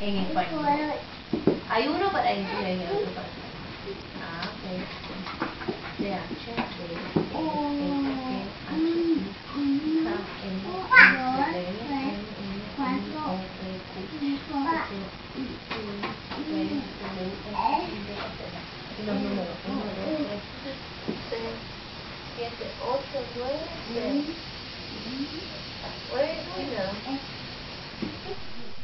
en español. Hay uno para inglés y otro para español. Ah, ok. C, H, D, E, F, G, H, I, K, L, M, N, O, P, Q, R, S, I, V, W, X, Y, Z. Y los números, 1, 2, 3, 6, 7, 8, 9, 10. What are you doing now?